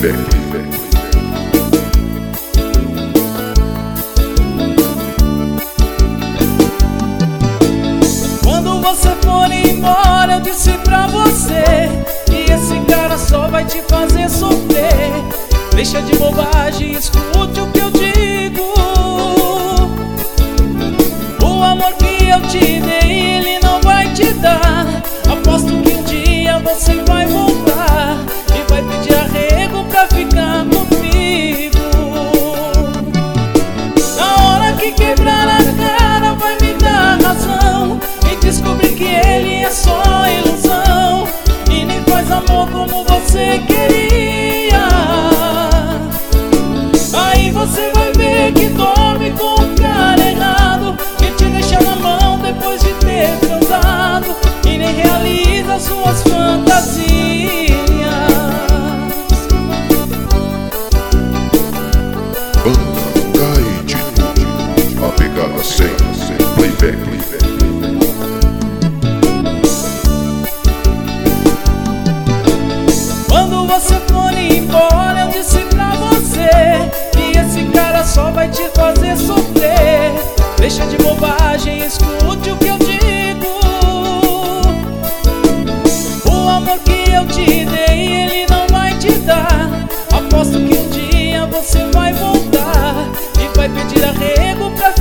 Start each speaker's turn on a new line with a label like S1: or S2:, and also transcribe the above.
S1: Quando você for embora, eu disse pra você que esse cara só vai te fazer sofrer. Deixa de bobagem, escute o que eu digo. O amor que eu te dei, ele não vai te dar. Aposto que um dia você vai voltar e vai pedir arrego pra ficar comigo. Na hora que quebrar a cara, vai me dar razão e descobrir que ele é só ilusão e nem faz amor como você queria. Aí você vai ver que dorme com o cara errado, que te deixa na mão depois de ter transado e nem realiza suas fantasias.
S2: Banda Caetino, a pegada sem playback.
S1: Quando você for embora, eu disse pra você que esse cara só vai te fazer sofrer. Deixa de bobagem, escute o que eu digo. O amor que eu te dei, ele não vai te dar. Aposto que um dia você vai voltar e vai pedir arrego pra